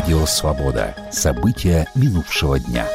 Радио «Свобода». События минувшего дня.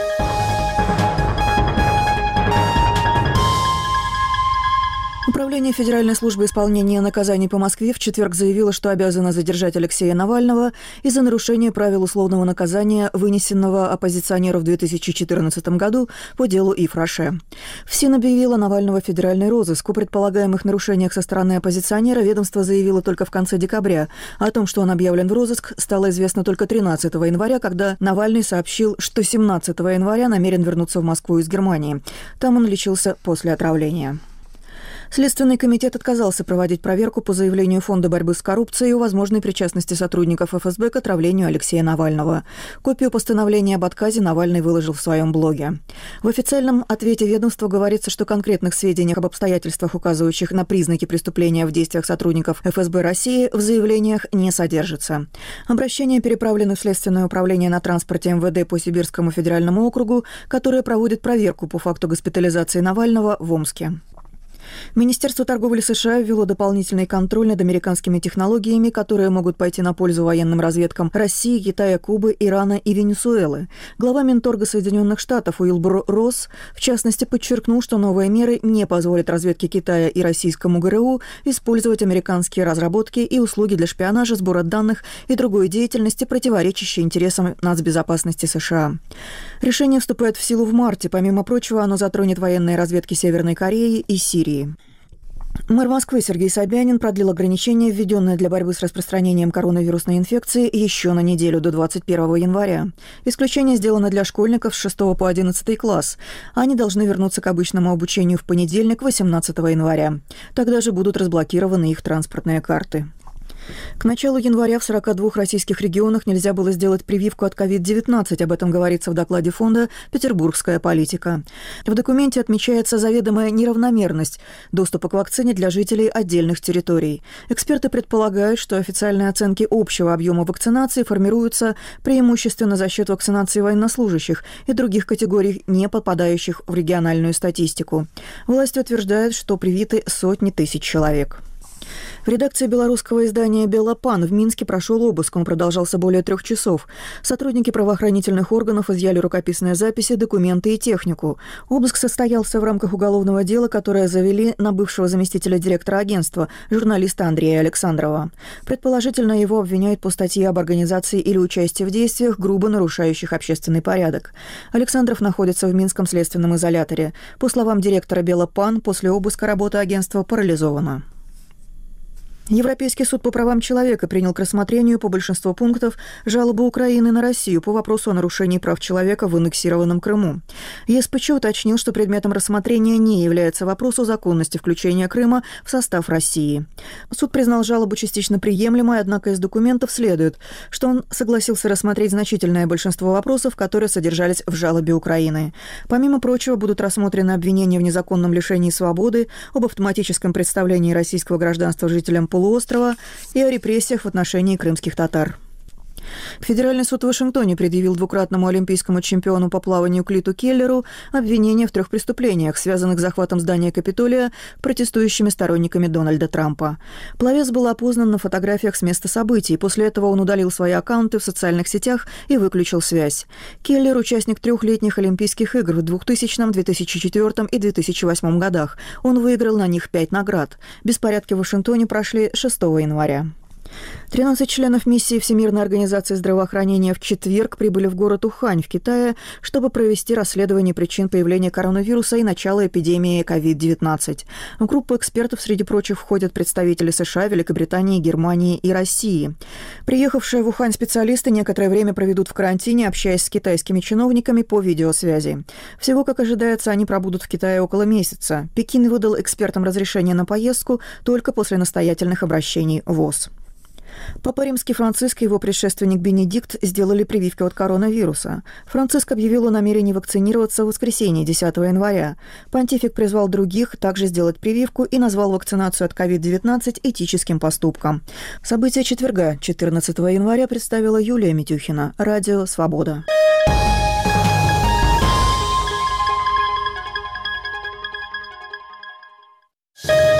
Управление Федеральной службы исполнения наказаний по Москве в четверг заявило, что обязано задержать Алексея Навального из-за нарушения правил условного наказания, вынесенного оппозиционеру в 2014 году по делу Ив Роше. ФСИН объявила Навального в федеральный розыск. О предполагаемых нарушениях со стороны оппозиционера ведомство заявило только в конце декабря. О том, что он объявлен в розыск, стало известно только 13 января, когда Навальный сообщил, что 17 января намерен вернуться в Москву из Германии. Там он лечился после отравления. Следственный комитет отказался проводить проверку по заявлению Фонда борьбы с коррупцией о возможной причастности сотрудников ФСБ к отравлению Алексея Навального. Копию постановления об отказе Навальный выложил в своем блоге. В официальном ответе ведомства говорится, что конкретных сведений об обстоятельствах, указывающих на признаки преступления в действиях сотрудников ФСБ России, в заявлениях не содержится. Обращения переправлены в Следственное управление на транспорте МВД по Сибирскому федеральному округу, которое проводит проверку по факту госпитализации Навального в Омске. Министерство торговли США ввело дополнительный контроль над американскими технологиями, которые могут пойти на пользу военным разведкам России, Китая, Кубы, Ирана и Венесуэлы. Глава Минторга Соединенных Штатов Уилбур Росс, в частности, подчеркнул, что новые меры не позволят разведке Китая и российскому ГРУ использовать американские разработки и услуги для шпионажа, сбора данных и другой деятельности, противоречащей интересам нацбезопасности США. Решение вступает в силу в марте. Помимо прочего, оно затронет военные разведки Северной Кореи и Сирии. Мэр Москвы Сергей Собянин продлил ограничения, введенные для борьбы с распространением коронавирусной инфекции, еще на неделю до 21 января. Исключение сделано для школьников с 6 по 11 класс. Они должны вернуться к обычному обучению в понедельник, 18 января. Тогда же будут разблокированы их транспортные карты. К началу января в 42 российских регионах нельзя было сделать прививку от COVID-19. Об этом говорится в докладе фонда «Петербургская политика». В документе отмечается заведомая неравномерность доступа к вакцине для жителей отдельных территорий. Эксперты предполагают, что официальные оценки общего объема вакцинации формируются преимущественно за счет вакцинации военнослужащих и других категорий, не попадающих в региональную статистику. Власти утверждают, что привиты сотни тысяч человек. В редакции белорусского издания «Белопан» в Минске прошел обыск. Он продолжался более 3 часов. Сотрудники правоохранительных органов изъяли рукописные записи, документы и технику. Обыск состоялся в рамках уголовного дела, которое завели на бывшего заместителя директора агентства, журналиста Андрея Александрова. Предположительно, его обвиняют по статье об организации или участии в действиях, грубо нарушающих общественный порядок. Александров находится в Минском следственном изоляторе. По словам директора «Белопан», после обыска работа агентства парализована. Европейский суд по правам человека принял к рассмотрению по большинству пунктов жалобу Украины на Россию по вопросу о нарушении прав человека в аннексированном Крыму. ЕСПЧ уточнил, что предметом рассмотрения не является вопрос о законности включения Крыма в состав России. Суд признал жалобу частично приемлемой, однако из документов следует, что он согласился рассмотреть значительное большинство вопросов, которые содержались в жалобе Украины. Помимо прочего, будут рассмотрены обвинения в незаконном лишении свободы, об автоматическом представлении российского гражданства жителям полуострова и о репрессиях в отношении крымских татар. Федеральный суд в Вашингтоне предъявил двукратному олимпийскому чемпиону по плаванию Клиту Келлеру обвинения в 3 преступлениях, связанных с захватом здания Капитолия протестующими сторонниками Дональда Трампа. Пловец был опознан на фотографиях с места событий. После этого он удалил свои аккаунты в социальных сетях и выключил связь. Келлер – участник 3-летних Олимпийских игр в 2000, 2004 и 2008 годах. Он выиграл на них 5 наград. Беспорядки в Вашингтоне прошли 6 января. 13 членов миссии Всемирной организации здравоохранения в четверг прибыли в город Ухань в Китае, чтобы провести расследование причин появления коронавируса и начала эпидемии COVID-19. В группу экспертов, среди прочих, входят представители США, Великобритании, Германии и России. Приехавшие в Ухань специалисты некоторое время проведут в карантине, общаясь с китайскими чиновниками по видеосвязи. Всего, как ожидается, они пробудут в Китае около месяца. Пекин выдал экспертам разрешение на поездку только после настоятельных обращений ВОЗ. Папа Римский Франциск и его предшественник Бенедикт сделали прививки от коронавируса. Франциск объявил о намерении вакцинироваться в воскресенье, 10 января. Понтифик призвал других также сделать прививку и назвал вакцинацию от COVID-19 этическим поступком. События четверга, 14 января, представила Юлия Митюхина. Радио «Свобода».